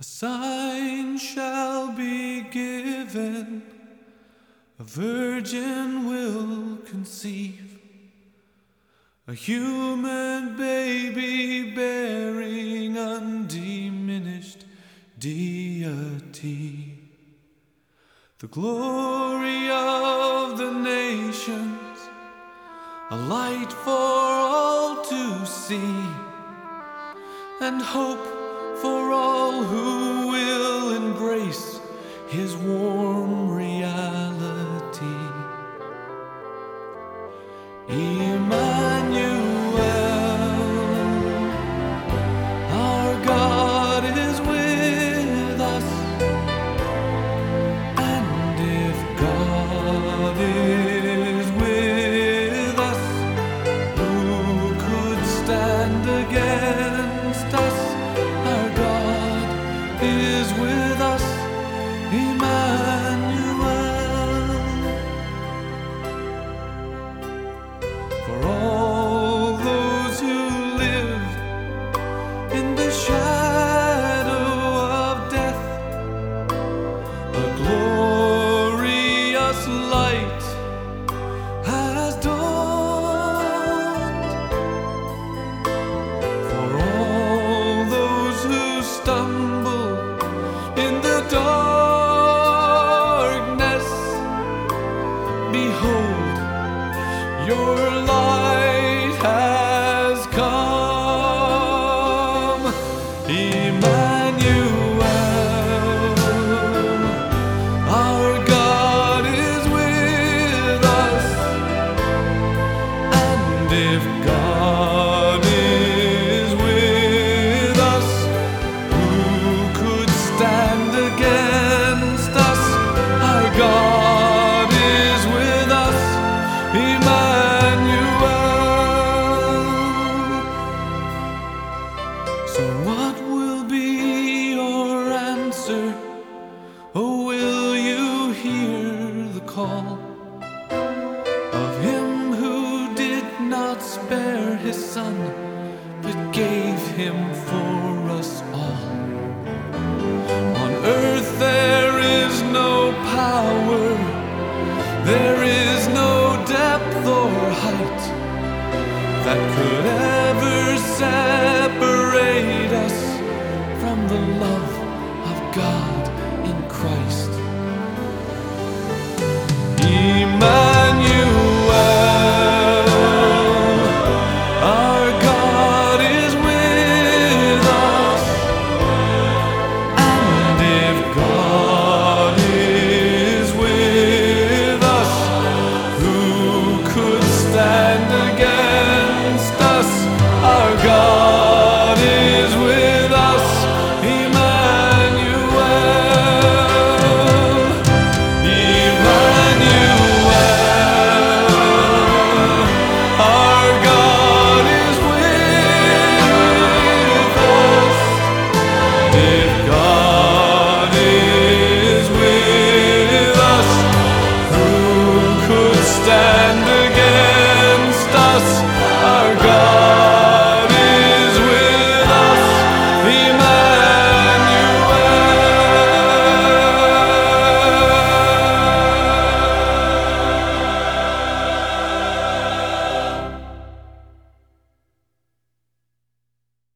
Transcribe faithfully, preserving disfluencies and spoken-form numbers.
A sign shall be given, a virgin will conceive, a human baby bearing undiminished deity. The glory of the nations, a light for all to see, and hope for all who will embrace His warm reality. Emmanuel, our God is with us, and if God is with us, who could stand against us? Our God is with us, Emmanuel. For all those who live in the shadow of death, a glorious light has dawned. For all those who stumble in the darkness, behold, your light has come. Emmanuel, our God is with us, and if God is with us, who could stand against us? Our God is with us, Emmanuel. So what will be your answer? Oh, will you hear the call of Him who did not spare His Son, but gave Him for us all? On earth there is no power, there is no depth or height that could ever separate us from the love of God in Christ. Emmanuel.